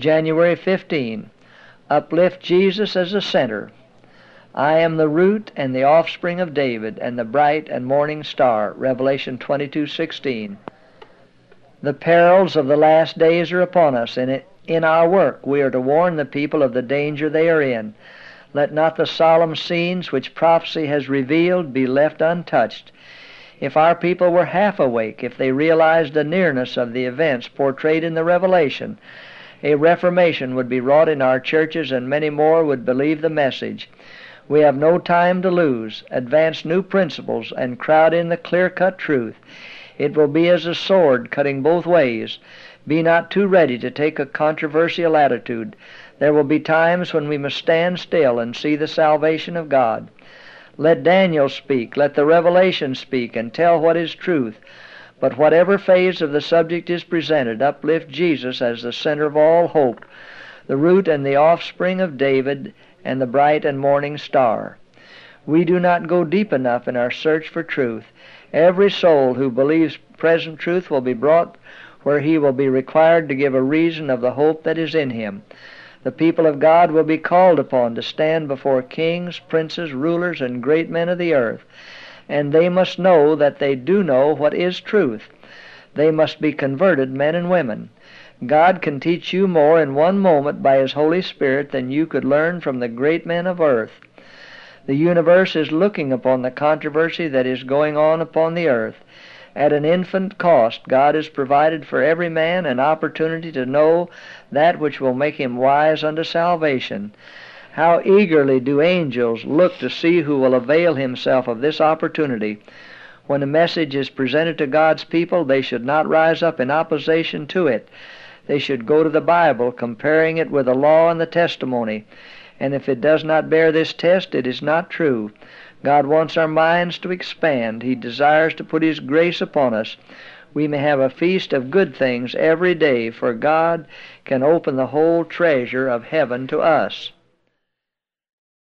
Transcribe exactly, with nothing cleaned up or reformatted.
January fifteenth. Uplift Jesus as the center. I am the root and the offspring of David, and the bright and morning star. Revelation twenty-two sixteen. The perils of the last days are upon us, and it, in our work we are to warn the people of the danger they are in. Let not the solemn scenes which prophecy has revealed be left untouched. If our people were half awake, if they realized the nearness of the events portrayed in the Revelation, a reformation would be wrought in our churches, and many more would believe the message. We have no time to lose. Advance new principles and crowd in the clear-cut truth. It will be as a sword cutting both ways. Be not too ready to take a controversial attitude. There will be times when we must stand still and see the salvation of God. Let Daniel speak, let the Revelation speak, and tell what is truth. But whatever phase of the subject is presented, uplift Jesus as the center of all hope, the root and the offspring of David, and the bright and morning star. We do not go deep enough in our search for truth. Every soul who believes present truth will be brought where he will be required to give a reason of the hope that is in him. The people of God will be called upon to stand before kings, princes, rulers, and great men of the earth, and they must know that they do know what is truth. They must be converted men and women. God can teach you more in one moment by His Holy Spirit than you could learn from the great men of earth. The universe is looking upon the controversy that is going on upon the earth. At an infinite cost, God has provided for every man an opportunity to know that which will make him wise unto salvation. How eagerly do angels look to see who will avail himself of this opportunity. When a message is presented to God's people, they should not rise up in opposition to it. They should go to the Bible, comparing it with the law and the testimony. And if it does not bear this test, it is not true. God wants our minds to expand. He desires to put His grace upon us. We may have a feast of good things every day, for God can open the whole treasure of heaven to us.